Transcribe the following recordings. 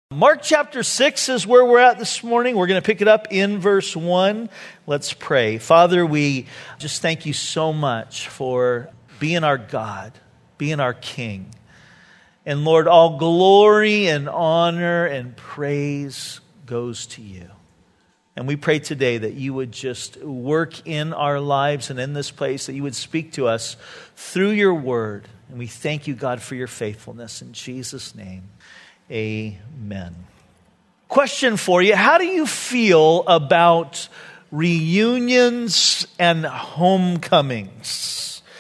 Mark chapter 6 is where we're at this morning. We're going to pick it up in verse 1. Let's pray. Father, we just thank you so much for being our God, being our King. And Lord, all glory and honor and praise goes to you. And we pray today that you would just work in our lives and in this place, that you would speak to us through your word. And we thank you, God, for your faithfulness. In Jesus' name, amen. Question for you. How do you feel about reunions and homecomings?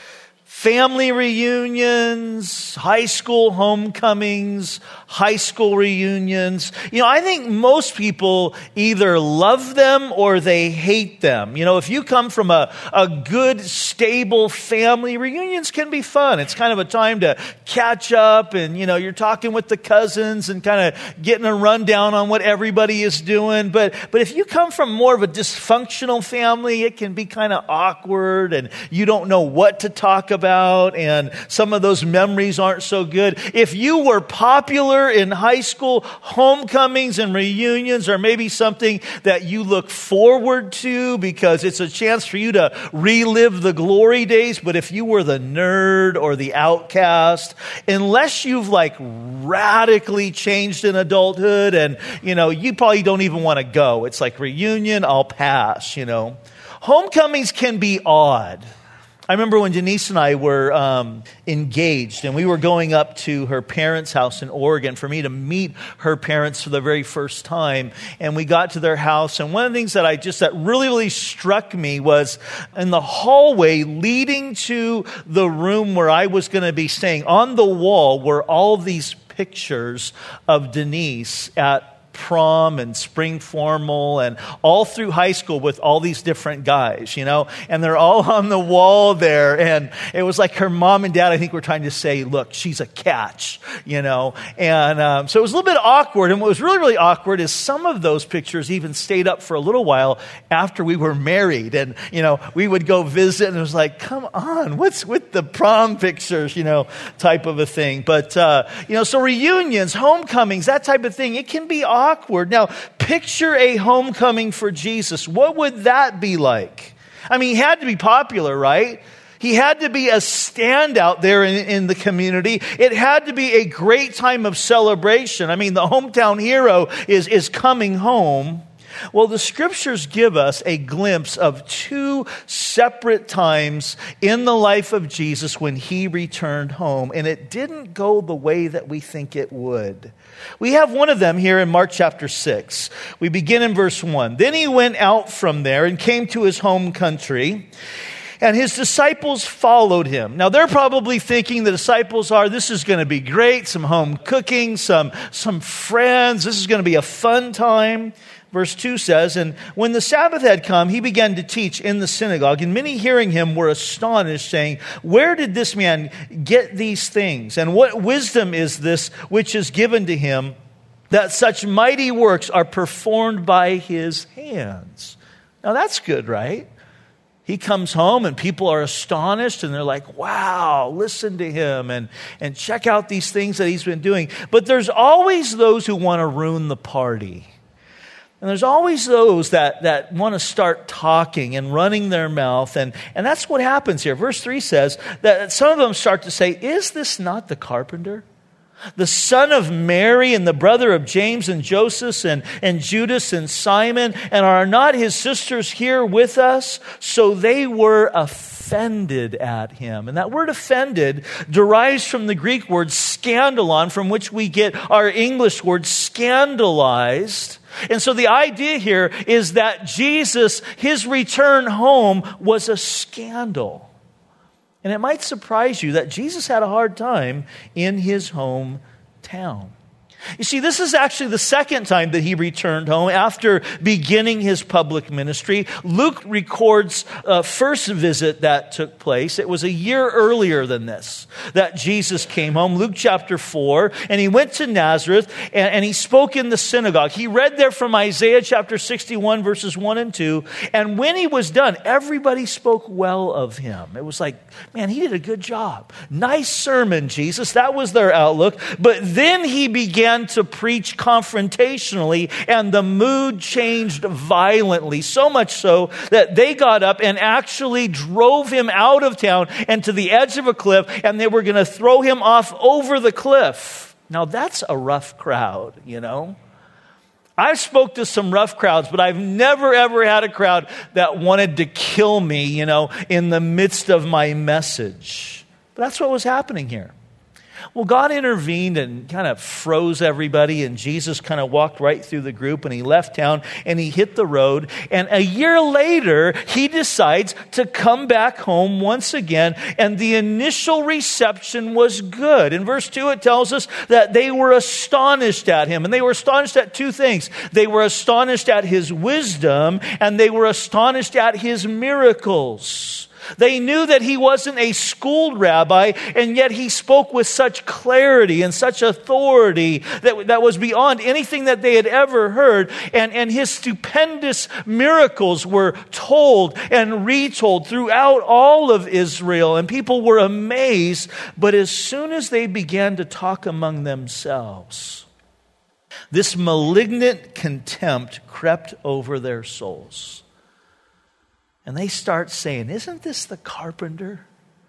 Family reunions, high school homecomings, high school reunions. I think most people either love them or they hate them. If you come from a good, stable family, reunions can be fun. It's kind of a time to catch up and, you're talking with the cousins and kind of getting a rundown on what everybody is doing. But if you come from more of a dysfunctional family, it can be kind of awkward and you don't know what to talk about. And some of those memories aren't so good. If you were popular in high school, homecomings and reunions are maybe something that you look forward to because it's a chance for you to relive the glory days. But if you were the nerd or the outcast, unless you've radically changed in adulthood and, you probably don't even want to go. It's like reunion, I'll pass, Homecomings can be odd. I remember when Denise and I were engaged and we were going up to her parents' house in Oregon for me to meet her parents for the very first time. And we got to their house. And one of the things that that really, really struck me was in the hallway leading to the room where I was going to be staying, on the wall were all of these pictures of Denise at prom and spring formal and all through high school with all these different guys, and they're all on the wall there. And it was like her mom and dad, I think, were trying to say, look, she's a catch, and so it was a little bit awkward. And what was really, really awkward is some of those pictures even stayed up for a little while after we were married. And, we would go visit and it was like, come on, what's with the prom pictures, type of a thing. But, so reunions, homecomings, that type of thing, it can be awkward. Now, picture a homecoming for Jesus. What would that be like? He had to be popular, right? He had to be a standout there in the community. It had to be a great time of celebration. The hometown hero is coming home. Well, the scriptures give us a glimpse of two separate times in the life of Jesus when he returned home, and it didn't go the way that we think it would. We have one of them here in Mark chapter 6. We begin in verse 1. Then he went out from there and came to his home country, and his disciples followed him. Now, they're probably thinking the disciples this is going to be great, some home cooking, some friends. This is going to be a fun time. Verse 2 says, and when the Sabbath had come, he began to teach in the synagogue, and many hearing him were astonished, saying, where did this man get these things? And what wisdom is this which is given to him, that such mighty works are performed by his hands? Now that's good, right? He comes home and people are astonished and they're like, wow, listen to him and check out these things that he's been doing. But there's always those who want to ruin the party. And there's always those that want to start talking and running their mouth. And that's what happens here. Verse 3 says that some of them start to say, is this not the carpenter? The son of Mary and the brother of James and Joseph and Judas and Simon, and are not his sisters here with us? So they were offended at him. And that word offended derives from the Greek word scandalon, from which we get our English word scandalized. And so the idea here is that Jesus, his return home was a scandal. And it might surprise you that Jesus had a hard time in his hometown. You see, this is actually the second time that he returned home after beginning his public ministry. Luke records a first visit that took place. It was a year earlier than this that Jesus came home. Luke chapter 4. And he went to Nazareth and he spoke in the synagogue. He read there from Isaiah chapter 61 verses 1 and 2. And when he was done, everybody spoke well of him. It was like, man, he did a good job. Nice sermon, Jesus. That was their outlook. But then he began began to preach confrontationally, and the mood changed violently, so much so that they got up and actually drove him out of town and to the edge of a cliff, and they were going to throw him off over the cliff. Now, that's a rough crowd, you know. I've spoke to some rough crowds, but I've never, ever had a crowd that wanted to kill me, you know, in the midst of my message. But that's what was happening here. Well, God intervened and kind of froze everybody, and Jesus kind of walked right through the group, and he left town, and he hit the road. And a year later, he decides to come back home once again, and the initial reception was good. In verse 2, it tells us that they were astonished at him, and they were astonished at two things. They were astonished at his wisdom, and they were astonished at his miracles. They knew that he wasn't a schooled rabbi, and yet he spoke with such clarity and such authority that was beyond anything that they had ever heard. And his stupendous miracles were told and retold throughout all of Israel, and people were amazed. But as soon as they began to talk among themselves, this malignant contempt crept over their souls. And they start saying, isn't this the carpenter?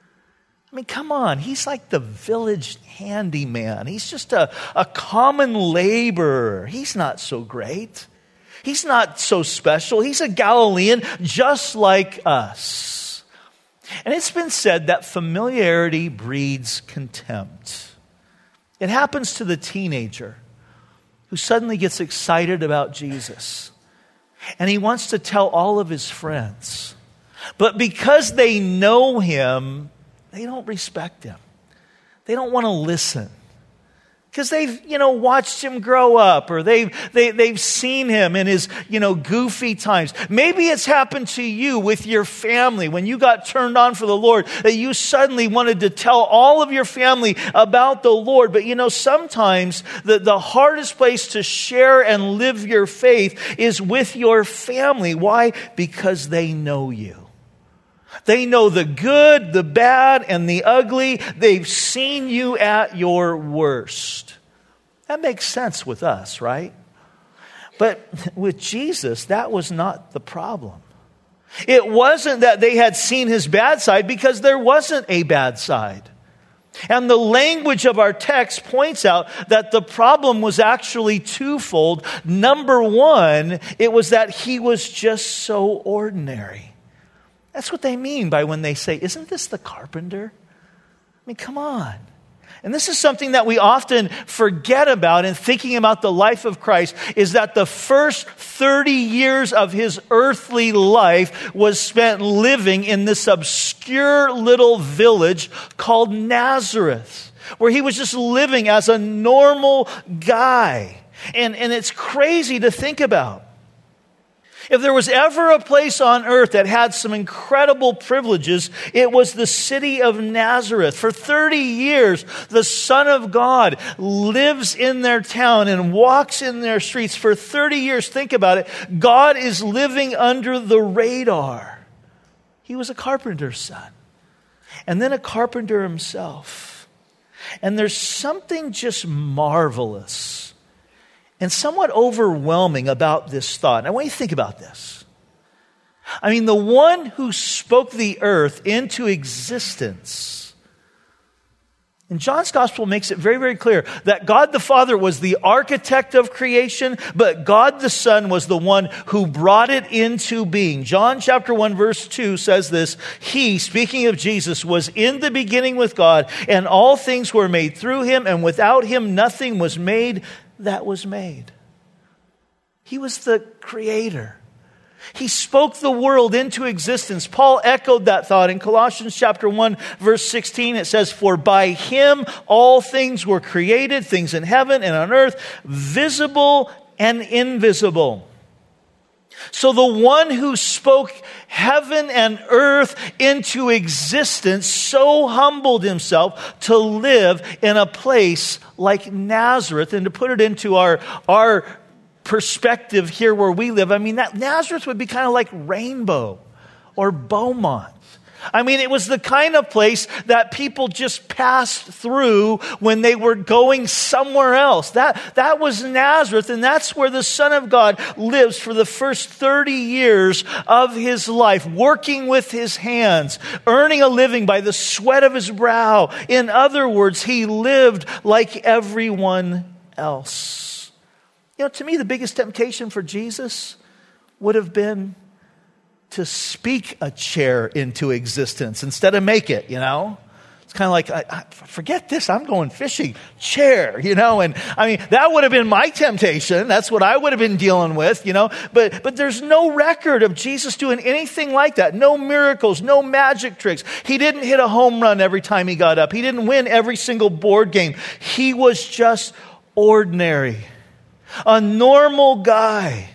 I mean, come on. He's like the village handyman. He's just a common laborer. He's not so great. He's not so special. He's a Galilean just like us. And it's been said that familiarity breeds contempt. It happens to the teenager who suddenly gets excited about Jesus. And he wants to tell all of his friends. But because they know him, they don't respect him. They don't want to listen. Because they've, watched him grow up, or they've seen him in his, goofy times. Maybe it's happened to you with your family when you got turned on for the Lord, that you suddenly wanted to tell all of your family about the Lord. But sometimes the hardest place to share and live your faith is with your family. Why? Because they know you. They know the good, the bad, and the ugly. They've seen you at your worst. That makes sense with us, right? But with Jesus, that was not the problem. It wasn't that they had seen his bad side, because there wasn't a bad side. And the language of our text points out that the problem was actually twofold. Number one, it was that he was just so ordinary. That's what they mean by when they say, isn't this the carpenter? I mean, come on. And this is something that we often forget about in thinking about the life of Christ, is that the first 30 years of his earthly life was spent living in this obscure little village called Nazareth, where he was just living as a normal guy. And it's crazy to think about. If there was ever a place on earth that had some incredible privileges, it was the city of Nazareth. For 30 years, the Son of God lives in their town and walks in their streets. For 30 years, think about it, God is living under the radar. He was a carpenter's son, and then a carpenter himself. And there's something just marvelous and somewhat overwhelming about this thought. I want you to think about this. I mean, the one who spoke the earth into existence. And John's gospel makes it very, very clear that God the Father was the architect of creation, but God the Son was the one who brought it into being. John chapter 1 verse 2 says this, he, speaking of Jesus, was in the beginning with God, and all things were made through him, and without him nothing was made that was made. He was the creator. He spoke the world into existence. Paul echoed that thought in Colossians chapter 1, verse 16. It says, for by him all things were created, things in heaven and on earth, visible and invisible. So the one who spoke heaven and earth into existence so humbled himself to live in a place like Nazareth. And to put it into our perspective here where we live, I mean, that Nazareth would be kind of like Rainbow or Beaumont. I mean, it was the kind of place that people just passed through when they were going somewhere else. That was Nazareth, and that's where the Son of God lives for the first 30 years of his life, working with his hands, earning a living by the sweat of his brow. In other words, he lived like everyone else. You know, to me, the biggest temptation for Jesus would have been to speak a chair into existence instead of make it, you know? It's kind of like, I forget this, I'm going fishing, chair, you know? And I mean, that would have been my temptation. That's what I would have been dealing with, you know? But there's no record of Jesus doing anything like that. No miracles, no magic tricks. He didn't hit a home run every time he got up. He didn't win every single board game. He was just ordinary, a normal guy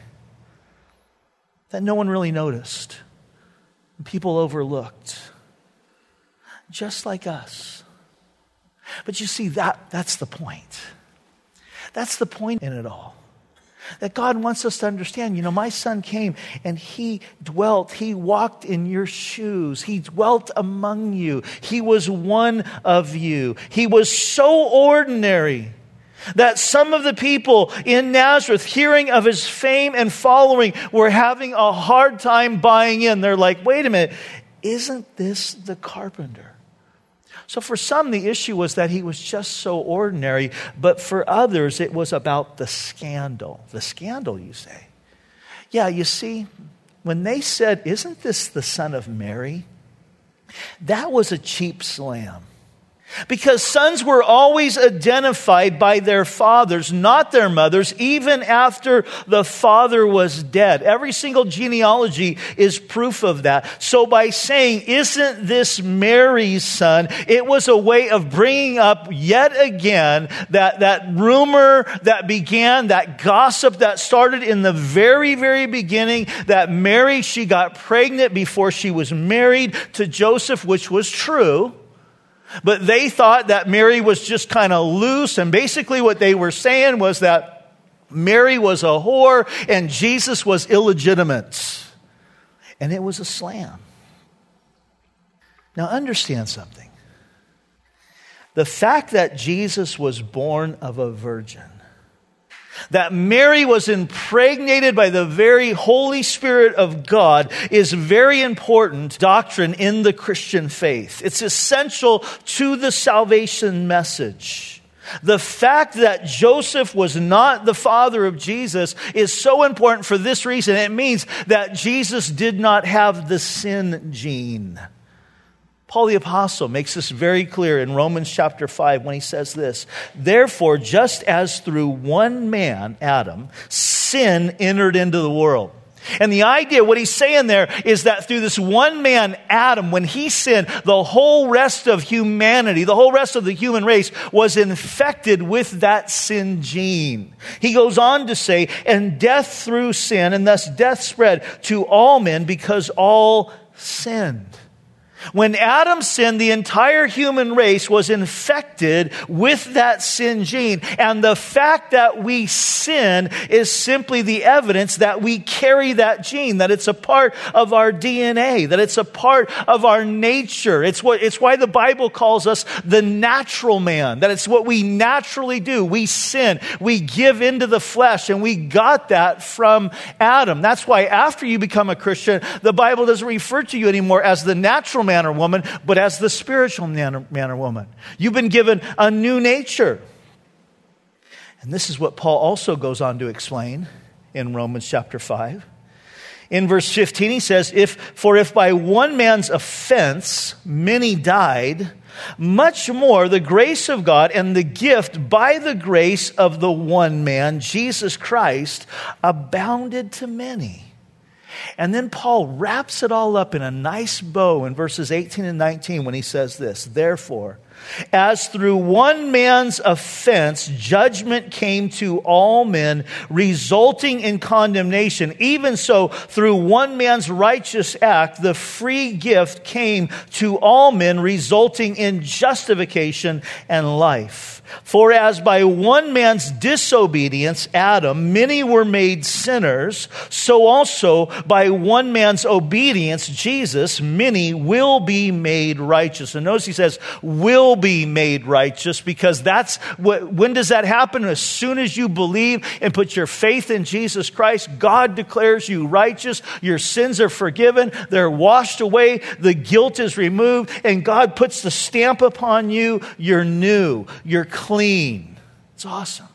that no one really noticed. People overlooked. Just like us. But you see, that's the point. That's the point in it all. That God wants us to understand, you know, my son came and he walked in your shoes. He dwelt among you. He was one of you. He was so ordinary that some of the people in Nazareth, hearing of his fame and following, were having a hard time buying in. They're like, wait a minute, isn't this the carpenter? So for some, the issue was that he was just so ordinary, but for others, it was about the scandal. The scandal, you say? Yeah, you see, when they said, isn't this the son of Mary? That was a cheap slam. Because sons were always identified by their fathers, not their mothers, even after the father was dead. Every single genealogy is proof of that. So by saying, isn't this Mary's son? It was a way of bringing up yet again that rumor that began, that gossip that started in the very, very beginning, that Mary, she got pregnant before she was married to Joseph, which was true. But they thought that Mary was just kind of loose, and basically what they were saying was that Mary was a whore and Jesus was illegitimate. And it was a slam. Now understand something. The fact that Jesus was born of a virgin, that Mary was impregnated by the very Holy Spirit of God, is very important doctrine in the Christian faith. It's essential to the salvation message. The fact that Joseph was not the father of Jesus is so important for this reason. It means that Jesus did not have the sin gene. Paul the Apostle makes this very clear in Romans chapter 5 when he says this, therefore, just as through one man, Adam, sin entered into the world. And the idea, what he's saying there, is that through this one man, Adam, when he sinned, the whole rest of humanity, the whole rest of the human race was infected with that sin gene. He goes on to say, and death through sin, and thus death spread to all men because all sinned. When Adam sinned, the entire human race was infected with that sin gene. And the fact that we sin is simply the evidence that we carry that gene, that it's a part of our DNA, that it's a part of our nature. It's why the Bible calls us the natural man, that it's what we naturally do. We sin, we give into the flesh, and we got that from Adam. That's why after you become a Christian, the Bible doesn't refer to you anymore as the natural man or woman, but as the spiritual man or woman. You've been given a new nature. And this is what Paul also goes on to explain in Romans chapter 5. In verse 15 he says, if by one man's offense many died, much more the grace of God and the gift by the grace of the one man, Jesus Christ, abounded to many. And then Paul wraps it all up in a nice bow in verses 18 and 19 when he says this, therefore, As through one man's offense, judgment came to all men, resulting in condemnation, even so, through one man's righteous act, the free gift came to all men, resulting in justification and life. For as by one man's disobedience, Adam, many were made sinners, so also by one man's obedience, Jesus, many will be made righteous. And notice he says, will be made righteous, because that's when does that happen? As soon as you believe and put your faith in Jesus Christ, God declares you righteous. Your sins are forgiven. They're washed away. The guilt is removed. And God puts the stamp upon you. You're new. You're clean. It's awesome.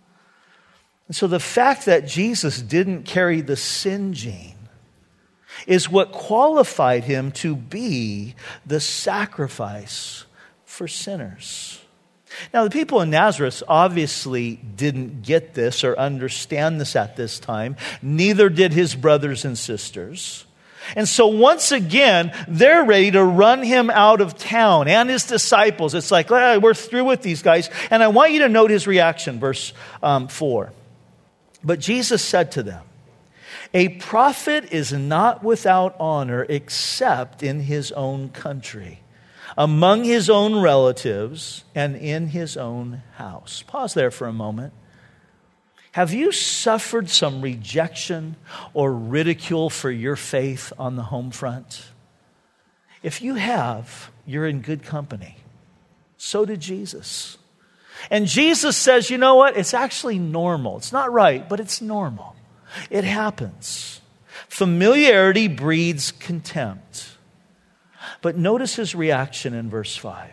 And so the fact that Jesus didn't carry the sin gene is what qualified him to be the sacrifice for sinners. Now, the people in Nazareth obviously didn't get this or understand this at this time. Neither did his brothers and sisters. And so once again, they're ready to run him out of town and his disciples. It's like, we're through with these guys. And I want you to note his reaction, verse 4. But Jesus said to them, a prophet is not without honor except in his own country, among his own relatives, and in his own house. Pause there for a moment. Have you suffered some rejection or ridicule for your faith on the home front? If you have, you're in good company. So did Jesus. And Jesus says, you know what? It's actually normal. It's not right, but it's normal. It happens. Familiarity breeds contempt. But notice his reaction in verse 5.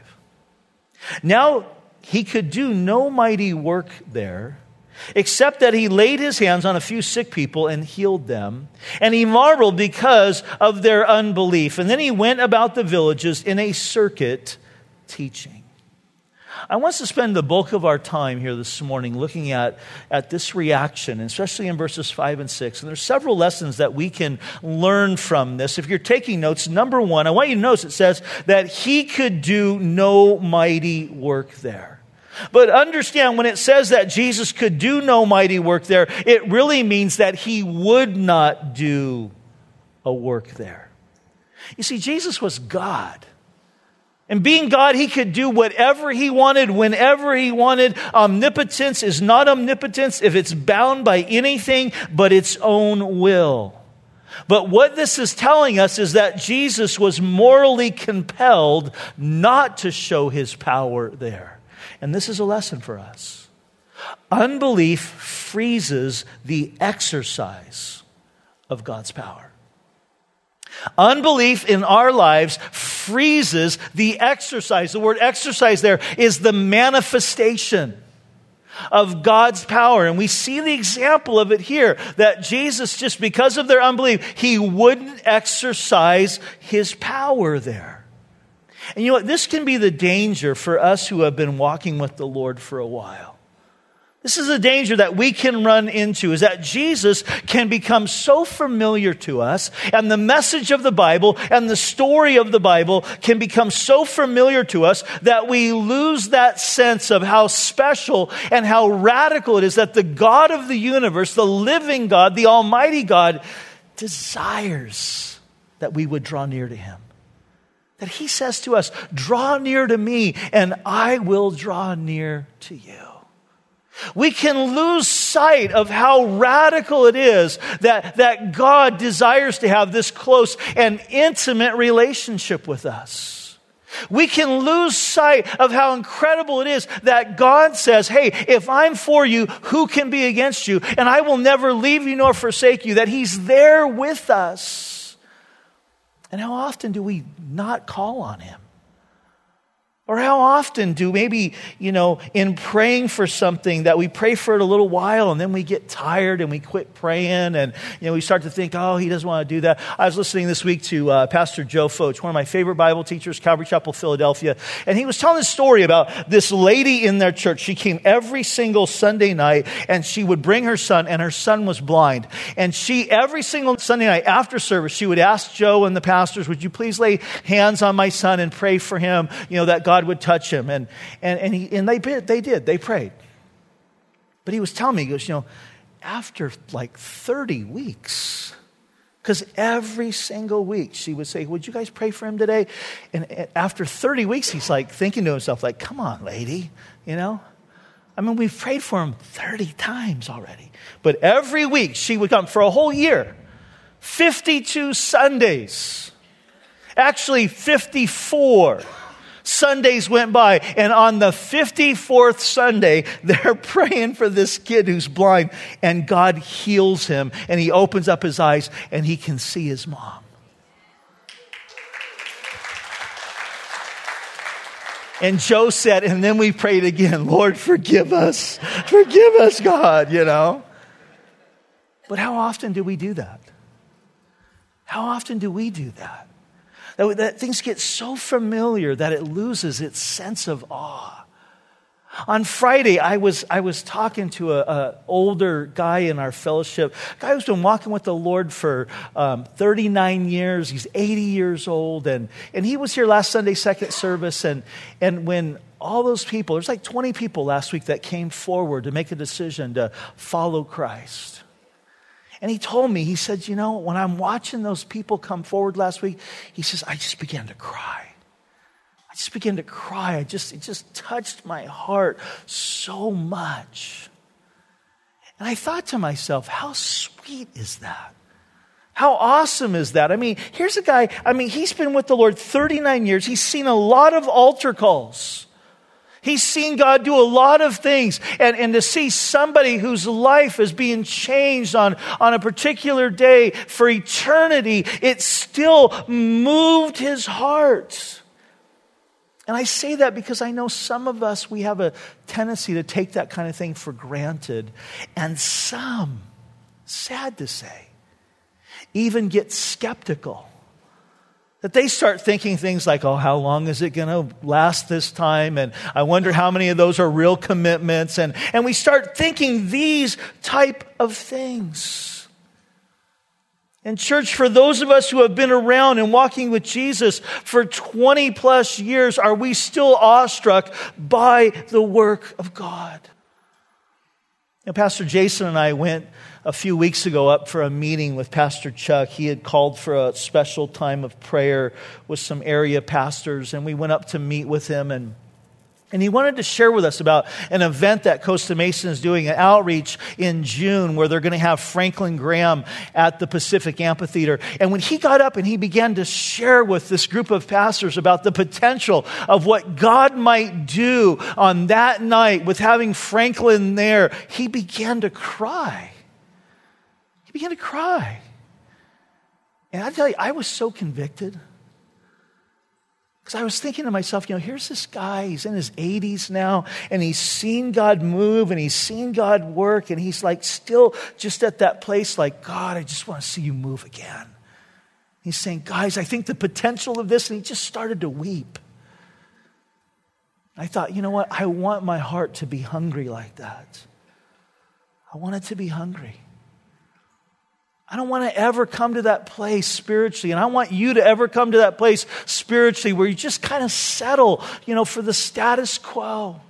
Now he could do no mighty work there, except that he laid his hands on a few sick people and healed them. And he marveled because of their unbelief. And then he went about the villages in a circuit teaching. I want us to spend the bulk of our time here this morning looking at this reaction, especially in verses 5 and 6. And there's several lessons that we can learn from this. If you're taking notes, number one, I want you to notice it says that he could do no mighty work there. But understand, when it says that Jesus could do no mighty work there, it really means that he would not do a work there. You see, Jesus was God. And being God, he could do whatever he wanted, whenever he wanted. Omnipotence is not omnipotence if it's bound by anything but its own will. But what this is telling us is that Jesus was morally compelled not to show his power there. And this is a lesson for us. Unbelief freezes the exercise of God's power. Unbelief in our lives freezes the exercise. The word exercise there is the manifestation of God's power. And we see the example of it here, that Jesus, just because of their unbelief, he wouldn't exercise his power there. And you know what? This can be the danger for us who have been walking with the Lord for a while. This is a danger that we can run into, is that Jesus can become so familiar to us, and the message of the Bible and the story of the Bible can become so familiar to us that we lose that sense of how special and how radical it is that the God of the universe, the living God, the Almighty God, desires that we would draw near to him. That he says to us, draw near to me and I will draw near to you. We can lose sight of how radical it is that God desires to have this close and intimate relationship with us. We can lose sight of how incredible it is that God says, hey, if I'm for you, who can be against you? And I will never leave you nor forsake you, that he's there with us. And how often do we not call on him? Or how often do maybe, in praying for something that we pray for it a little while and then we get tired and we quit praying and, we start to think, oh, he doesn't want to do that. I was listening this week to Pastor Joe Foach, one of my favorite Bible teachers, Calvary Chapel, Philadelphia. And he was telling this story about this lady in their church. She came every single Sunday night and she would bring her son, and her son was blind. And every single Sunday night after service, she would ask Joe and the pastors, would you please lay hands on my son and pray for him, that God God would touch him. And they did. They prayed. But he was telling me, he goes, after like 30 weeks, because every single week she would say, would you guys pray for him today? And after 30 weeks, he's like thinking to himself, like, come on, lady, we've prayed for him 30 times already. But every week she would come for a whole year, 52 Sundays, actually 54 Sundays went by, and on the 54th Sunday, they're praying for this kid who's blind, and God heals him, and he opens up his eyes, and he can see his mom. And Joe said, and then we prayed again, Lord, forgive us, God, But how often do we do that? How often do we do that? That things get so familiar that it loses its sense of awe. On Friday, I was talking to an older guy in our fellowship, a guy who's been walking with the Lord for 39 years. He's 80 years old, and he was here last Sunday, second service, and when all those people, there's like 20 people last week that came forward to make a decision to follow Christ. And he told me, he said, when I'm watching those people come forward last week, he says, I just began to cry. It just touched my heart so much. And I thought to myself, how sweet is that? How awesome is that? Here's a guy, he's been with the Lord 39 years. He's seen a lot of altar calls. He's seen God do a lot of things. And to see somebody whose life is being changed on a particular day for eternity, it still moved his heart. And I say that because I know some of us, we have a tendency to take that kind of thing for granted. And some, sad to say, even get skeptical. That they start thinking things like, oh, how long is it going to last this time? And I wonder how many of those are real commitments. And we start thinking these type of things. And church, for those of us who have been around and walking with Jesus for 20 plus years, are we still awestruck by the work of God? And Pastor Jason and I went a few weeks ago up for a meeting with Pastor Chuck. He had called for a special time of prayer with some area pastors, and we went up to meet with him, and he wanted to share with us about an event that Costa Mesa is doing, an outreach in June where they're going to have Franklin Graham at the Pacific Amphitheater. And when he got up and he began to share with this group of pastors about the potential of what God might do on that night with having Franklin there, he began to cry. And I tell you, I was so convicted. Because I was thinking to myself, here's this guy, he's in his 80s now, and he's seen God move, and he's seen God work, and he's like still just at that place like, God, I just want to see you move again. He's saying, guys, I think the potential of this, and he just started to weep. I thought, you know what? I want my heart to be hungry like that. I want it to be hungry. I don't want to ever come to that place spiritually. And I want you to ever come to that place spiritually where you just kind of settle, for the status quo.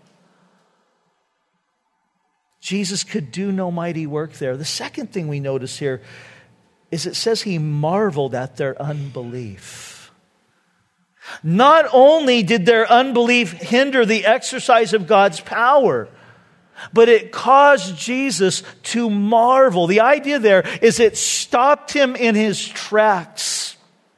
Jesus could do no mighty work there. The second thing we notice here is it says he marveled at their unbelief. Not only did their unbelief hinder the exercise of God's power, but it caused Jesus to marvel. The idea there is it stopped him in his tracks.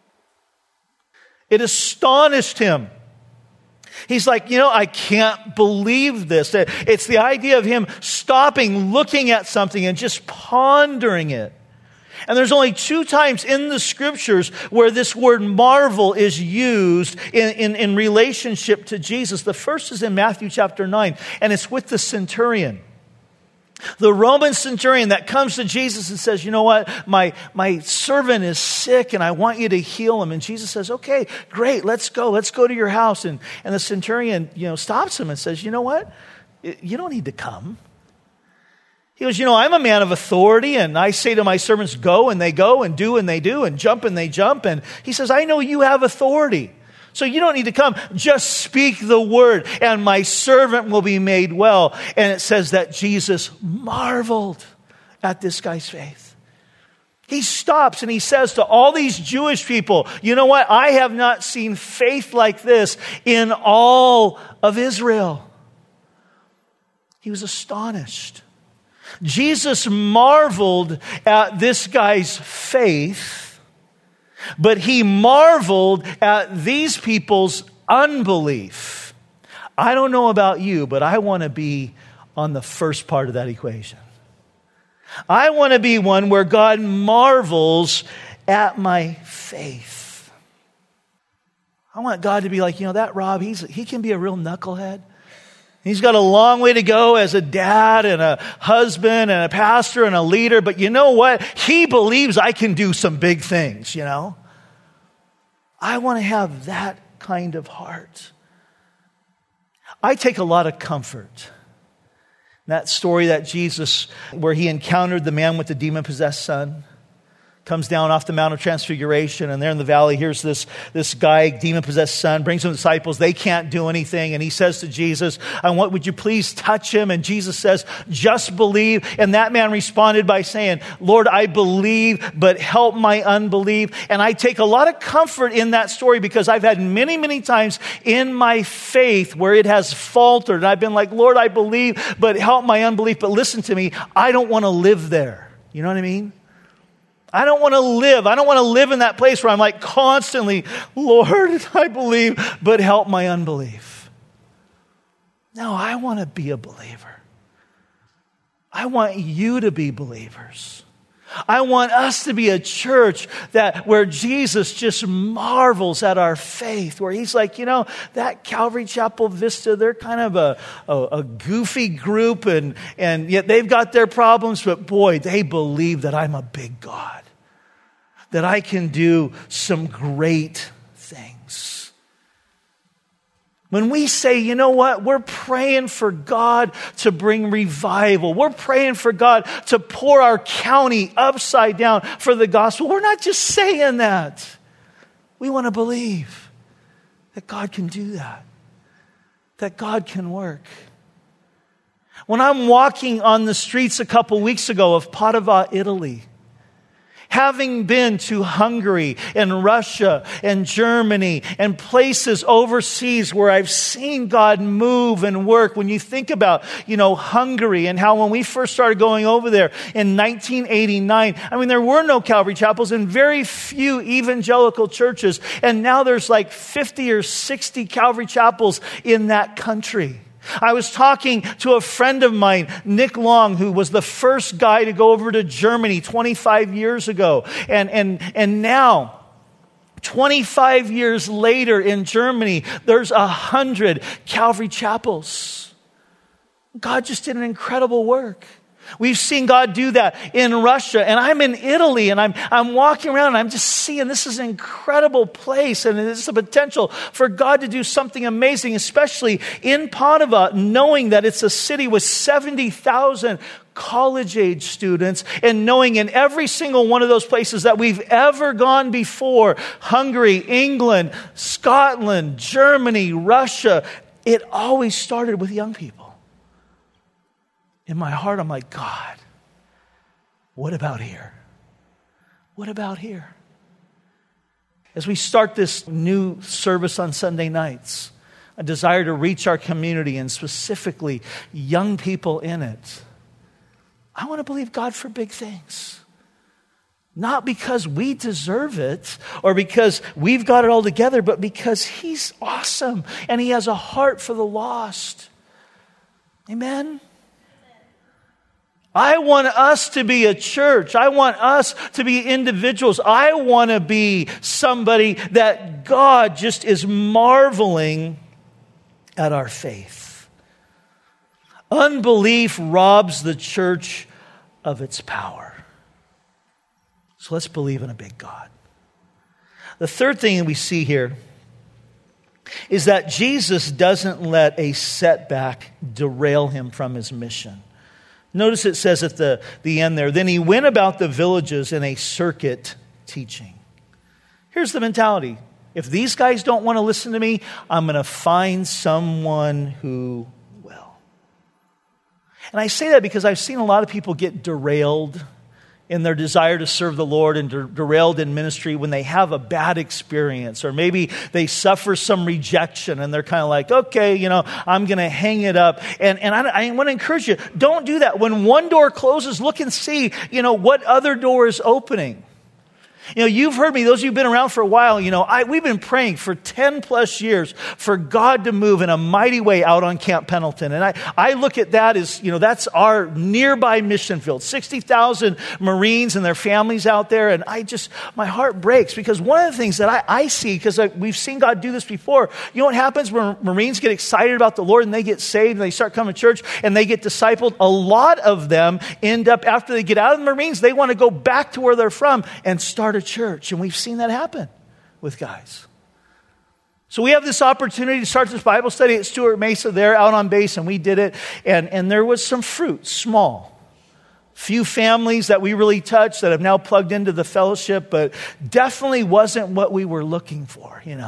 It astonished him. He's like, I can't believe this. It's the idea of him stopping, looking at something and just pondering it. And there's only 2 times in the scriptures where this word marvel is used in relationship to Jesus. The first is in Matthew chapter 9, and it's with the centurion. The Roman centurion that comes to Jesus and says, you know what, my servant is sick and I want you to heal him. And Jesus says, okay, great, let's go to your house. And the centurion, stops him and says, you know what, you don't need to come. He goes, I'm a man of authority, and I say to my servants, go, and they go, and do, and they do, and jump, and they jump. And he says, I know you have authority. So you don't need to come. Just speak the word and my servant will be made well. And it says that Jesus marveled at this guy's faith. He stops and he says to all these Jewish people, you know what? I have not seen faith like this in all of Israel. He was astonished. Jesus marveled at this guy's faith, but he marveled at these people's unbelief. I don't know about you, but I want to be on the first part of that equation. I want to be one where God marvels at my faith. I want God to be like, that Rob, he can be a real knucklehead. He's got a long way to go as a dad and a husband and a pastor and a leader. But you know what? He believes I can do some big things, I want to have that kind of heart. I take a lot of comfort. That story that Jesus, where he encountered the man with the demon-possessed son, comes down off the Mount of Transfiguration, and there in the valley, here's this guy, demon-possessed son, brings him the disciples. They can't do anything, and he says to Jesus, would you please touch him? And Jesus says, just believe. And that man responded by saying, Lord, I believe, but help my unbelief. And I take a lot of comfort in that story because I've had many, many times in my faith where it has faltered. And I've been like, Lord, I believe, but help my unbelief. But listen to me, I don't want to live there. You know what I mean? I don't want to live in that place where I'm like constantly, Lord, I believe, but help my unbelief. No, I want to be a believer. I want you to be believers. I want us to be a church where Jesus just marvels at our faith, where he's like, that Calvary Chapel Vista, they're kind of a goofy group and yet they've got their problems, but boy, they believe that I'm a big God, that I can do some great things. When we say, you know what, we're praying for God to bring revival. We're praying for God to pour our county upside down for the gospel. We're not just saying that. We want to believe that God can do that God can work. When I'm walking on the streets a couple weeks ago of Padova, Italy, having been to Hungary and Russia and Germany and places overseas where I've seen God move and work. When you think about, Hungary and how when we first started going over there in 1989, there were no Calvary chapels and very few evangelical churches. And now there's like 50 or 60 Calvary chapels in that country. I was talking to a friend of mine, Nick Long, who was the first guy to go over to Germany 25 years ago. And now, 25 years later in Germany, there's 100 Calvary chapels. God just did an incredible work. We've seen God do that in Russia, and I'm in Italy, and I'm walking around, and I'm just seeing this is an incredible place, and it's the potential for God to do something amazing, especially in Padova, knowing that it's a city with 70,000 college-age students, and knowing in every single one of those places that we've ever gone before, Hungary, England, Scotland, Germany, Russia, it always started with young people. In my heart, I'm like, God, what about here? What about here? As we start this new service on Sunday nights, a desire to reach our community and specifically young people in it, I want to believe God for big things. Not because we deserve it or because we've got it all together, but because He's awesome and He has a heart for the lost. Amen? I want us to be a church. I want us to be individuals. I want to be somebody that God just is marveling at our faith. Unbelief robs the church of its power. So let's believe in a big God. The third thing we see here is that Jesus doesn't let a setback derail him from his mission. Notice it says at the end there, then he went about the villages in a circuit teaching. Here's the mentality. If these guys don't want to listen to me, I'm going to find someone who will. And I say that because I've seen a lot of people get derailed in their desire to serve the Lord and derailed in ministry when they have a bad experience, or maybe they suffer some rejection and they're kind of like, okay, I'm going to hang it up. And I want to encourage you, don't do that. When one door closes, look and see, what other door is opening. You've heard me, those of you who've been around for a while, we've been praying for 10 plus years for God to move in a mighty way out on Camp Pendleton. And I look at that as, that's our nearby mission field, 60,000 Marines and their families out there. And my heart breaks because one of the things that I see, because we've seen God do this before, what happens when Marines get excited about the Lord and they get saved and they start coming to church and they get discipled? A lot of them end up, after they get out of the Marines, they want to go back to where they're from and start a church. And we've seen that happen with guys. So we have this opportunity to start this Bible study at Stuart Mesa there out on base, and we did it. And there was some fruit, small. Few families that we really touched that have now plugged into the fellowship, but definitely wasn't what we were looking for, And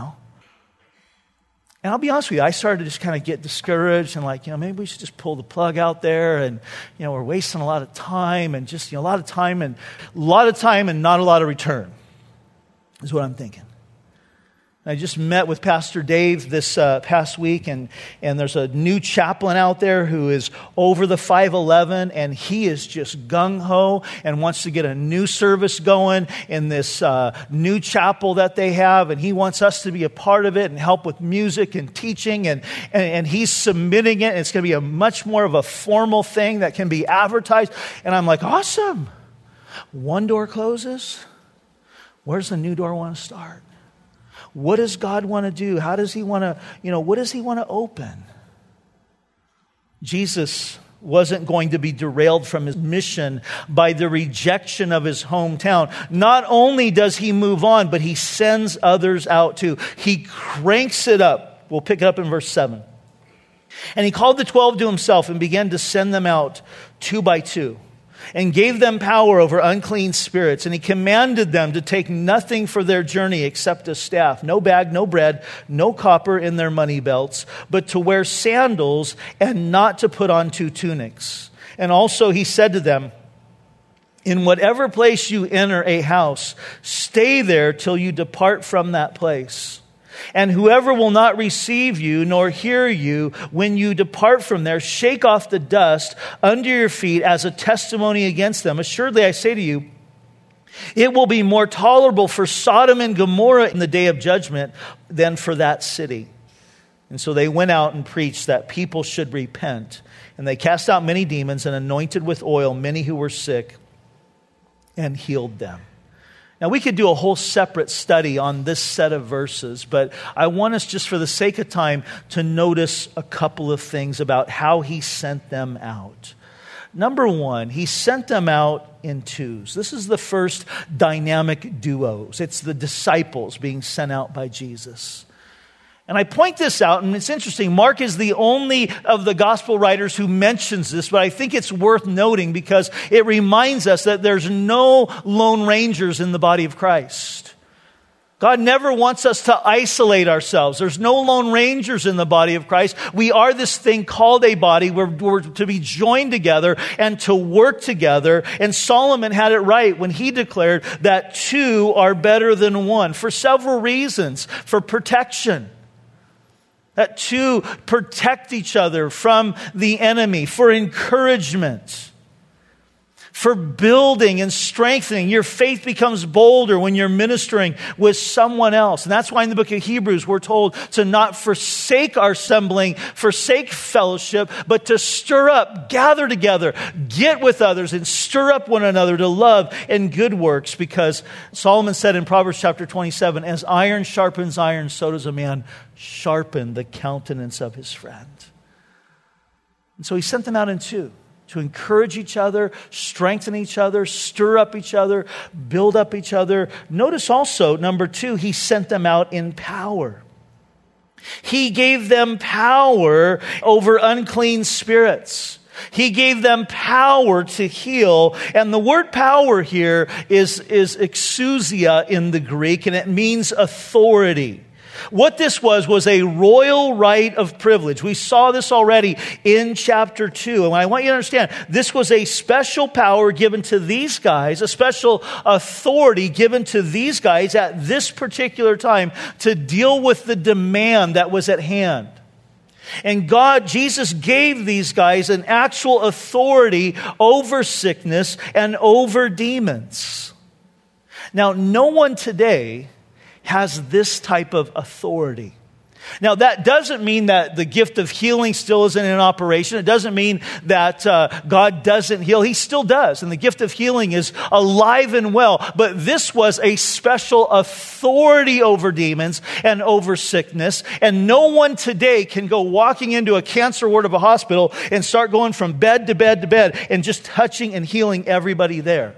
I'll be honest with you, I started to just kind of get discouraged and maybe we should just pull the plug out there, and, we're wasting a lot of time and just, a lot of time and not a lot of return is what I'm thinking. I just met with Pastor Dave this past week, and there's a new chaplain out there who is over the 5'11", and he is just gung-ho and wants to get a new service going in this new chapel that they have, and he wants us to be a part of it and help with music and teaching, and he's submitting it, and it's going to be a much more of a formal thing that can be advertised. And I'm like, awesome. One door closes. Where's the new door want to start? What does God want to do? How does he want to, what does he want to open? Jesus wasn't going to be derailed from his mission by the rejection of his hometown. Not only does he move on, but he sends others out too. He cranks it up. We'll pick it up in verse 7. And he called the 12 to himself and began to send them out 2 by 2. And gave them power over unclean spirits. And he commanded them to take nothing for their journey except a staff. No bag, no bread, no copper in their money belts, but to wear sandals and not to put on 2 tunics. And also he said to them, in whatever place you enter a house, stay there till you depart from that place. And whoever will not receive you nor hear you when you depart from there, shake off the dust under your feet as a testimony against them. Assuredly, I say to you, it will be more tolerable for Sodom and Gomorrah in the day of judgment than for that city. And so they went out and preached that people should repent. And they cast out many demons and anointed with oil many who were sick and healed them. Now, we could do a whole separate study on this set of verses, but I want us, just for the sake of time, to notice a couple of things about how he sent them out. Number one, he sent them out in twos. This is the first dynamic duos. It's the disciples being sent out by Jesus. And I point this out, and it's interesting. Mark is the only of the gospel writers who mentions this, but I think it's worth noting because it reminds us that there's no lone rangers in the body of Christ. God never wants us to isolate ourselves. There's no lone rangers in the body of Christ. We are this thing called a body. We're to be joined together and to work together. And Solomon had it right when he declared that 2 are better than 1 for several reasons. For protection. That 2 protect each other from the enemy, for encouragement, for building and strengthening. Your faith becomes bolder when you're ministering with someone else. And that's why in the book of Hebrews, we're told to not forsake our assembling, forsake fellowship, but to stir up, gather together, get with others, and stir up one another to love and good works. Because Solomon said in Proverbs chapter 27, as iron sharpens iron, so does a man sharpen the countenance of his friend. And so he sent them out in 2 to encourage each other, strengthen each other, stir up each other, build up each other. Notice also, number 2, he sent them out in power. He gave them power over unclean spirits. He gave them power to heal. And the word power here is exousia in the Greek, and it means authority. What this was a royal right of privilege. We saw this already in chapter 2. And I want you to understand, this was a special power given to these guys, a special authority given to these guys at this particular time to deal with the demand that was at hand. And Jesus gave these guys an actual authority over sickness and over demons. Now, no one today has this type of authority. Now, that doesn't mean that the gift of healing still isn't in operation. It doesn't mean that God doesn't heal. He still does. And the gift of healing is alive and well. But this was a special authority over demons and over sickness. And no one today can go walking into a cancer ward of a hospital and start going from bed to bed to bed and just touching and healing everybody there.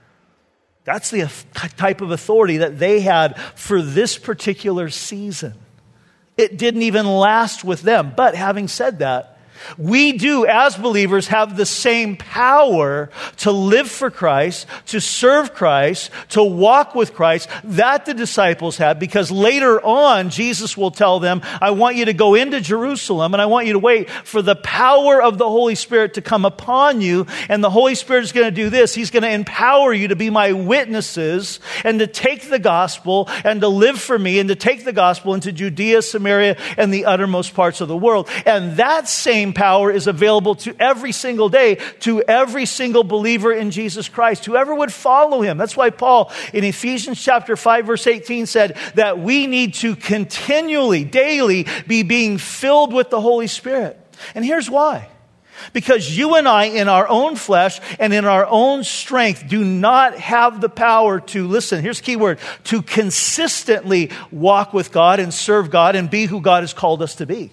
That's the type of authority that they had for this particular season. It didn't even last with them. But having said that, we do, as believers, have the same power to live for Christ, to serve Christ, to walk with Christ that the disciples had, because later on, Jesus will tell them, I want you to go into Jerusalem and I want you to wait for the power of the Holy Spirit to come upon you. And the Holy Spirit is going to do this. He's going to empower you to be my witnesses and to take the gospel and to live for me and to take the gospel into Judea, Samaria, and the uttermost parts of the world. And that same power is available to every single day, to every single believer in Jesus Christ, whoever would follow him. That's why Paul in Ephesians chapter 5 verse 18 said that we need to continually, daily be being filled with the Holy Spirit. And here's why. Because you and I, in our own flesh and in our own strength, do not have the power to, listen, here's the key word, to consistently walk with God and serve God and be who God has called us to be.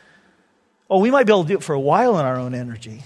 Oh, we might be able to do it for a while in our own energy.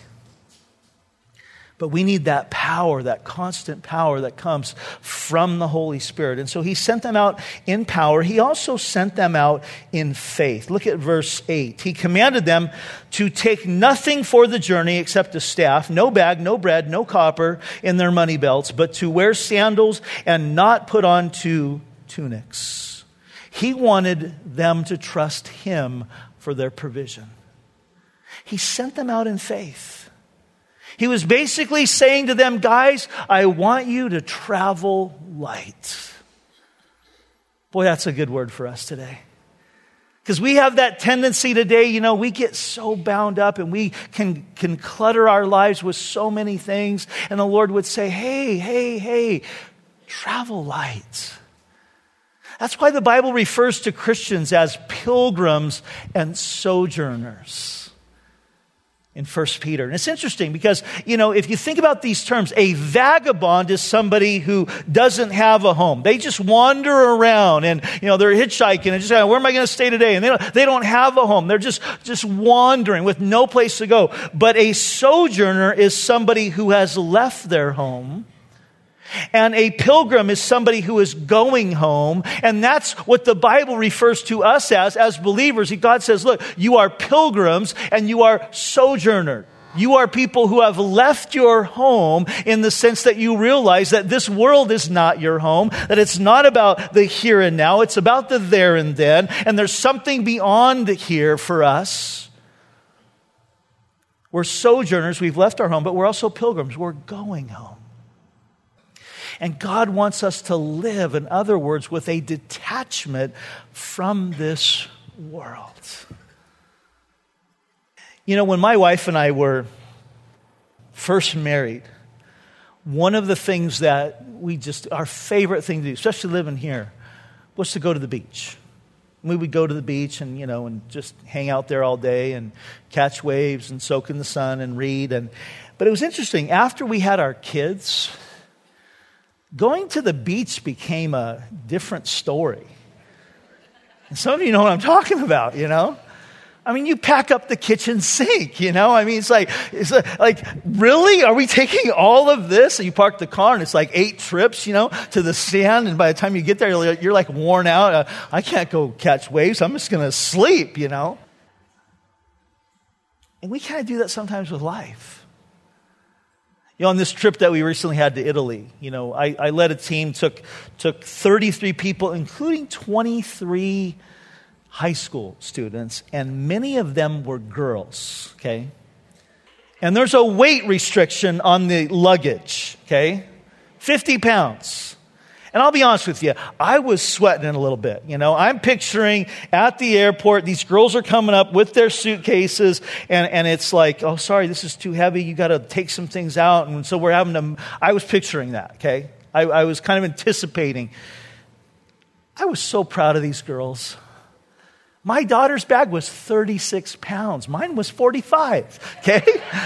But we need that power, that constant power that comes from the Holy Spirit. And so he sent them out in power. He also sent them out in faith. Look at verse 8. He commanded them to take nothing for the journey except a staff, no bag, no bread, no copper in their money belts, but to wear sandals and not put on two tunics. He wanted them to trust him for their provision. He sent them out in faith. He was basically saying to them, guys, I want you to travel light. Boy, that's a good word for us today. Because we have that tendency today, we get so bound up and we can clutter our lives with so many things. And the Lord would say, hey, travel light. That's why the Bible refers to Christians as pilgrims and sojourners in 1 Peter. And it's interesting because, if you think about these terms, a vagabond is somebody who doesn't have a home. They just wander around and, they're hitchhiking and just, where am I going to stay today? And they don't have a home. They're just wandering with no place to go. But a sojourner is somebody who has left their home. And a pilgrim is somebody who is going home. And that's what the Bible refers to us as believers. God says, look, you are pilgrims and you are sojourners. You are people who have left your home in the sense that you realize that this world is not your home, that it's not about the here and now, it's about the there and then. And there's something beyond here for us. We're sojourners, we've left our home, but we're also pilgrims. We're going home. And God wants us to live, in other words, with a detachment from this world. When my wife and I were first married, one of the things that our favorite thing to do, especially living here, was to go to the beach. We would go to the beach and, and just hang out there all day and catch waves and soak in the sun and read. But it was interesting. After we had our kids, going to the beach became a different story. And some of you know what I'm talking about, you pack up the kitchen sink, it's like, really? Are we taking all of this? And you park the car and it's like 8 trips, to the sand. And by the time you get there, you're like worn out. I can't go catch waves. I'm just going to sleep, And we kind of do that sometimes with life. On this trip that we recently had to Italy, I led a team, took 33 people, including 23 high school students, and many of them were girls, okay? And there's a weight restriction on the luggage, okay? 50 pounds. And I'll be honest with you, I was sweating a little bit. I'm picturing at the airport, these girls are coming up with their suitcases, and it's like, oh, sorry, this is too heavy. You got to take some things out. And so we're having to, I was picturing that, okay? I was kind of anticipating. I was so proud of these girls. My daughter's bag was 36 pounds. Mine was 45, okay?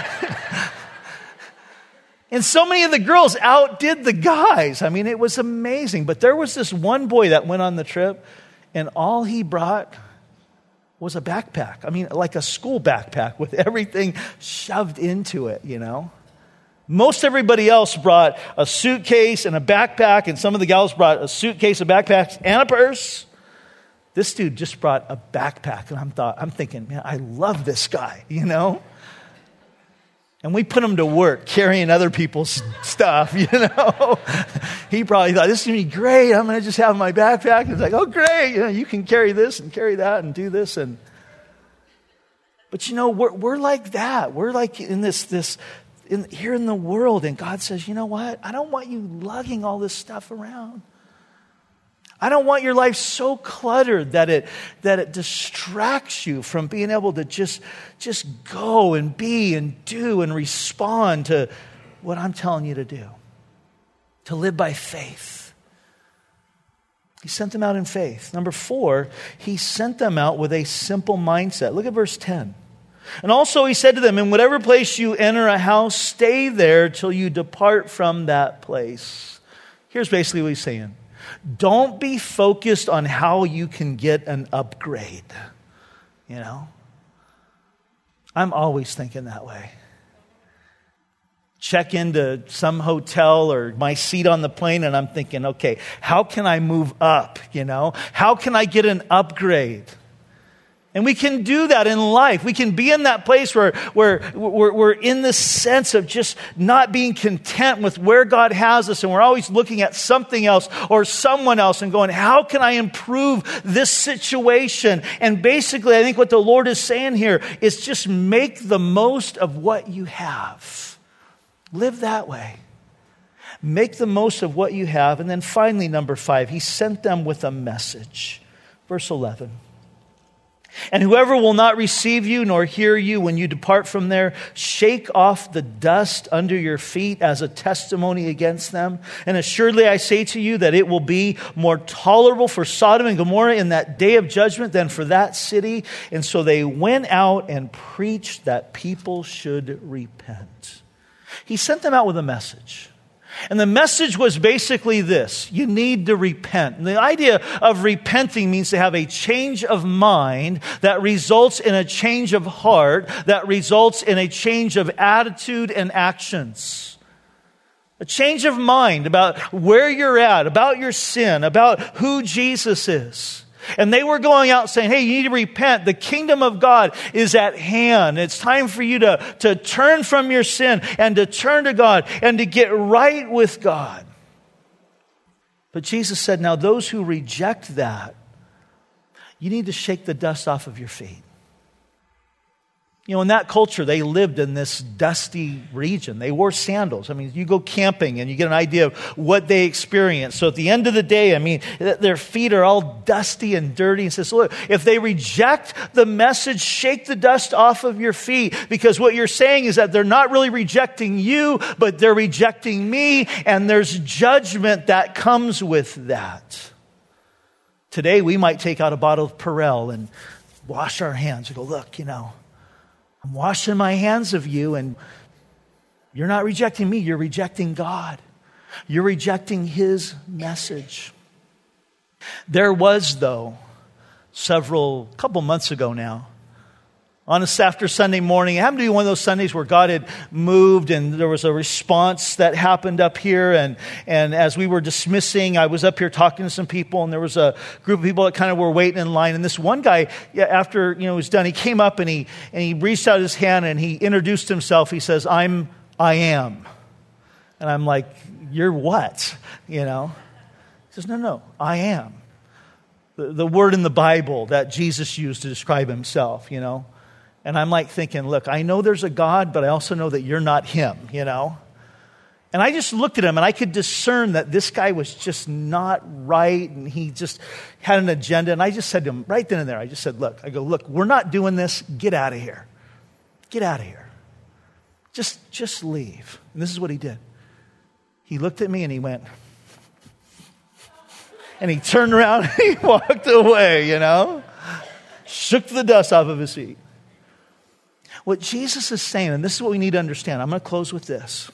And so many of the girls outdid the guys. I mean, it was amazing. But there was this one boy that went on the trip, and all he brought was a backpack. I mean, like a school backpack with everything shoved into it, Most everybody else brought a suitcase and a backpack, and some of the gals brought a suitcase, a backpack, and a purse. This dude just brought a backpack, and I'm thinking, man, I love this guy, And we put him to work carrying other people's stuff, He probably thought, this is going to be great. I'm going to just have my backpack. It's like, oh, great. You can carry this and carry that and do this. But we're like that. We're like in here in the world. And God says, you know what? I don't want you lugging all this stuff around. I don't want your life so cluttered that it distracts you from being able to just go and be and do and respond to what I'm telling you to do. To live by faith. He sent them out in faith. Number 4, he sent them out with a simple mindset. Look at verse 10. And also he said to them, in whatever place you enter a house, stay there till you depart from that place. Here's basically what he's saying. Don't be focused on how you can get an upgrade. I'm always thinking that way. Check into some hotel or my seat on the plane and I'm thinking, okay, how can I move up? How can I get an upgrade? And we can do that in life. We can be in that place where we're in the sense of just not being content with where God has us. And we're always looking at something else or someone else and going, how can I improve this situation? And basically, I think what the Lord is saying here is just make the most of what you have. Live that way. Make the most of what you have. And then finally, number 5, he sent them with a message. Verse 11. And whoever will not receive you nor hear you when you depart from there, shake off the dust under your feet as a testimony against them. And assuredly I say to you that it will be more tolerable for Sodom and Gomorrah in that day of judgment than for that city. And so they went out and preached that people should repent. He sent them out with a message. And the message was basically this: you need to repent. And the idea of repenting means to have a change of mind that results in a change of heart, that results in a change of attitude and actions. A change of mind about where you're at, about your sin, about who Jesus is. And they were going out saying, hey, you need to repent. The kingdom of God is at hand. It's time for you to turn from your sin and to turn to God and to get right with God. But Jesus said, now those who reject that, you need to shake the dust off of your feet. In that culture, they lived in this dusty region. They wore sandals. You go camping and you get an idea of what they experienced. So at the end of the day, their feet are all dusty and dirty. And says, look, if they reject the message, shake the dust off of your feet. Because what you're saying is that they're not really rejecting you, but they're rejecting me. And there's judgment that comes with that. Today, we might take out a bottle of Purell and wash our hands and go, look, I'm washing my hands of you, and you're not rejecting me. You're rejecting God. You're rejecting His message. There was, though, couple months ago now, on this after Sunday morning. It happened to be one of those Sundays where God had moved and there was a response that happened up here. And as we were dismissing, I was up here talking to some people, and there was a group of people that kind of were waiting in line. And this one guy, after it was done, he came up and he reached out his hand and he introduced himself. He says, I am. And I'm like, you're what? He says, no, I am. The word in the Bible that Jesus used to describe himself, And I'm like thinking, look, I know there's a God, but I also know that you're not him, And I just looked at him and I could discern that this guy was just not right, and he just had an agenda. And I just said to him right then and there, I just said, look, we're not doing this. Get out of here. Get out of here. Just leave. And this is what he did. He looked at me and he went, and he turned around and he walked away, shook the dust off of his feet. What Jesus is saying, and this is what we need to understand. I'm going to close with this.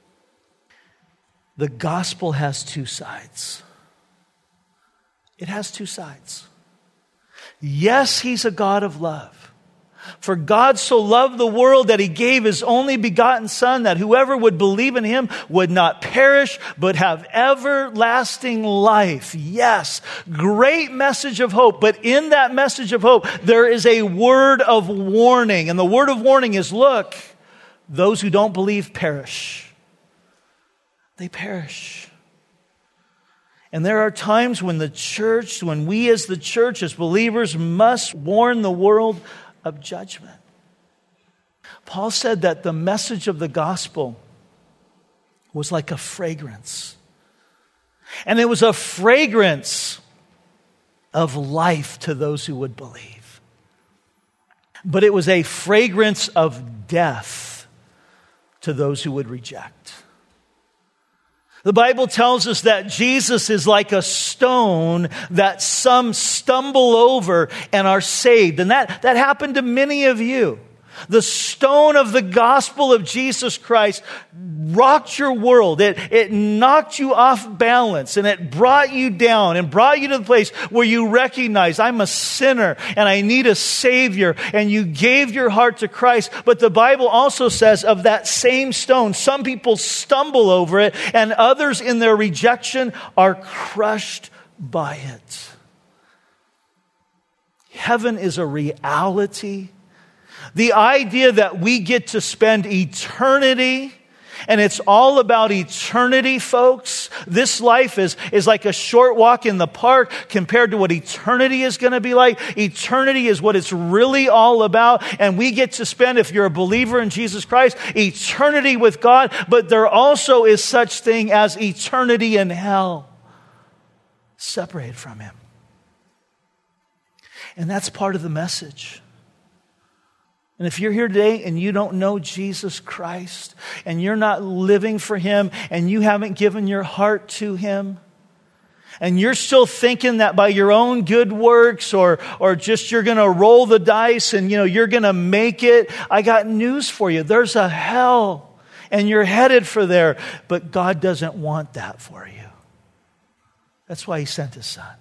The gospel has two sides. It has two sides. Yes, he's a God of love. For God so loved the world that he gave his only begotten Son, that whoever would believe in him would not perish, but have everlasting life. Yes, great message of hope. But in that message of hope, there is a word of warning. And the word of warning is, look, those who don't believe perish. They perish. And there are times when when we as the church, as believers, must warn the world of judgment. Paul said that the message of the gospel was like a fragrance. And it was a fragrance of life to those who would believe. But it was a fragrance of death to those who would reject. The Bible tells us that Jesus is like a stone that some stumble over and are saved. And that happened to many of you. The stone of the gospel of Jesus Christ rocked your world. It knocked you off balance, and it brought you down and brought you to the place where you recognize, I'm a sinner and I need a Savior, and you gave your heart to Christ. But the Bible also says of that same stone, some people stumble over it, and others in their rejection are crushed by it. Heaven is a reality. The idea that we get to spend eternity, and it's all about eternity, folks. This life is like a short walk in the park compared to what eternity is going to be like. Eternity is what it's really all about. And we get to spend, if you're a believer in Jesus Christ, eternity with God. But there also is such thing as eternity in hell, separated from Him. And that's part of the message. And if you're here today and you don't know Jesus Christ, and you're not living for Him, and you haven't given your heart to Him, and you're still thinking that by your own good works or just you're going to roll the dice and you're going to make it, I got news for you. There's a hell, and you're headed for there. But God doesn't want that for you. That's why He sent His Son.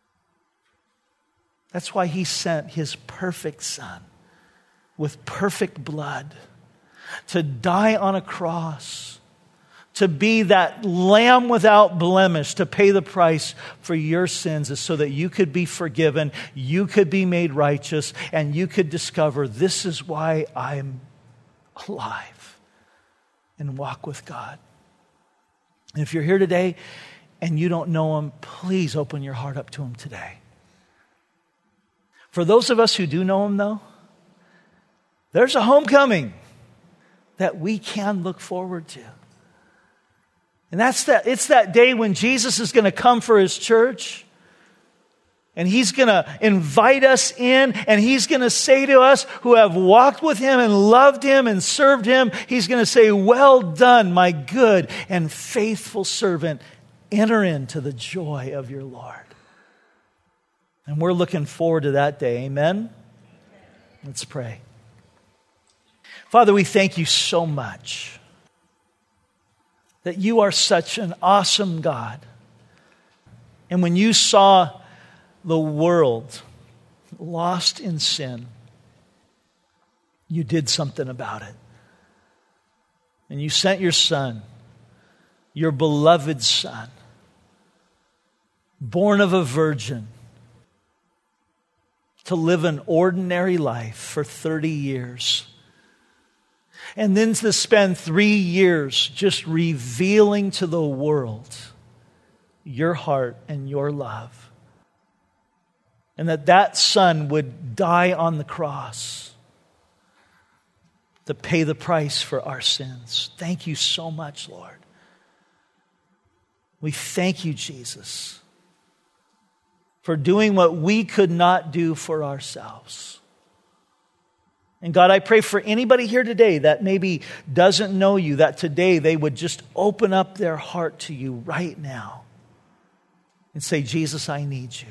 That's why He sent His perfect Son with perfect blood to die on a cross, to be that lamb without blemish, to pay the price for your sins, is so that you could be forgiven, you could be made righteous, and you could discover, this is why I'm alive, and walk with God. And if you're here today and you don't know Him, please open your heart up to Him today. For those of us who do know Him, though, there's a homecoming that we can look forward to. And it's that day when Jesus is going to come for His church. And He's going to invite us in, and He's going to say to us who have walked with Him and loved Him and served Him, He's going to say, well done, my good and faithful servant. Enter into the joy of your Lord. And we're looking forward to that day. Amen? Let's pray. Father, we thank You so much that You are such an awesome God. And when You saw the world lost in sin, You did something about it. And you sent your Son, your beloved Son, born of a virgin, to live an ordinary life for 30 years. And then to spend 3 years just revealing to the world your heart and your love. And that Son would die on the cross to pay the price for our sins. Thank you so much, Lord. We thank you, Jesus, for doing what we could not do for ourselves. And God, I pray for anybody here today that maybe doesn't know you, that today they would just open up their heart to you right now and say, Jesus, I need you.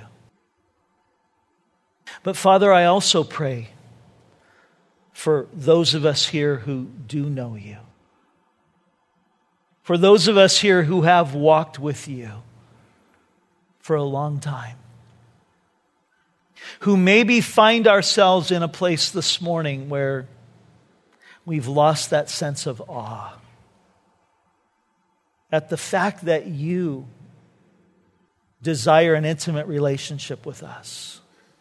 But Father, I also pray for those of us here who do know you. For those of us here who have walked with you for a long time. Who maybe find ourselves in a place this morning where we've lost that sense of awe at the fact that you desire an intimate relationship with us.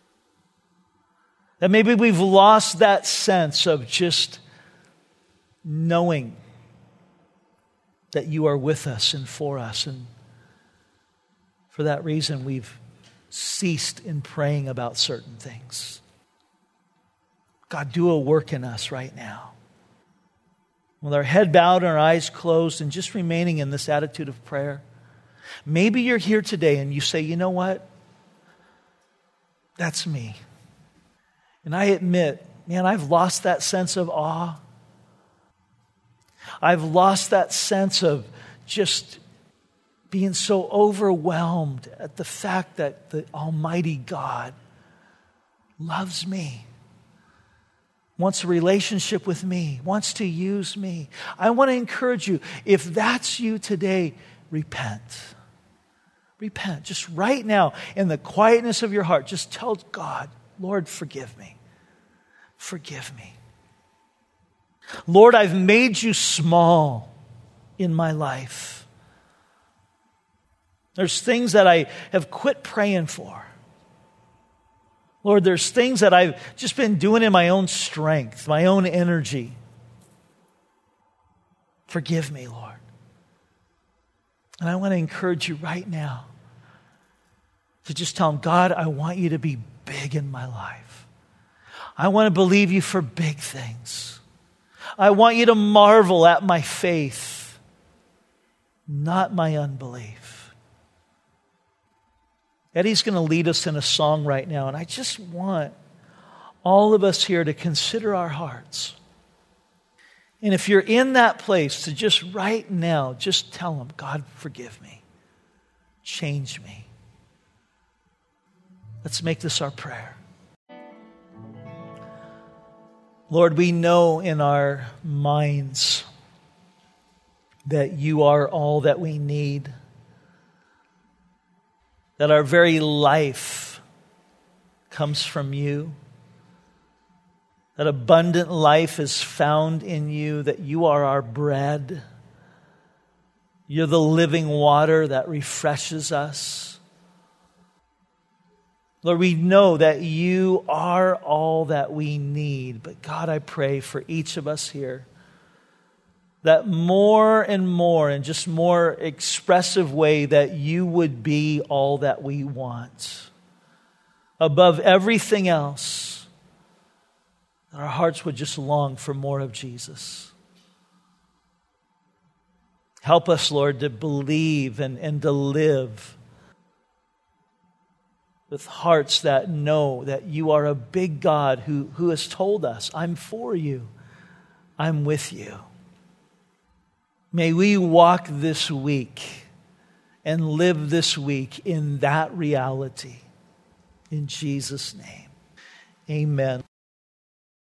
That maybe we've lost that sense of just knowing that you are with us and for us. And for that reason, we've ceased in praying about certain things. God, do a work in us right now. With our head bowed and our eyes closed and just remaining in this attitude of prayer. Maybe you're here today and you say, you know what? That's me. And I admit, man, I've lost that sense of awe. I've lost that sense of just being so overwhelmed at the fact that the Almighty God loves me, wants a relationship with me, wants to use me. I want to encourage you, if that's you today, repent. Repent. Just right now, in the quietness of your heart, just tell God, Lord, forgive me. Forgive me. Lord, I've made you small in my life. There's things that I have quit praying for. Lord, there's things that I've just been doing in my own strength, my own energy. Forgive me, Lord. And I want to encourage you right now to just tell him, God, I want you to be big in my life. I want to believe you for big things. I want you to marvel at my faith, not my unbelief. Eddie's going to lead us in a song right now, and I just want all of us here to consider our hearts. And if you're in that place, to just right now, just tell him, God, forgive me. Change me. Let's make this our prayer. Lord, we know in our minds that you are all that we need, that our very life comes from you, that abundant life is found in you, that you are our bread. You're the living water that refreshes us. Lord, we know that you are all that we need. But God, I pray for each of us here that more and more, in just more expressive way, that you would be all that we want. Above everything else, that our hearts would just long for more of Jesus. Help us, Lord, to believe and to live with hearts that know that you are a big God who has told us, I'm for you, I'm with you. May we walk this week and live this week in that reality. In Jesus' name, amen.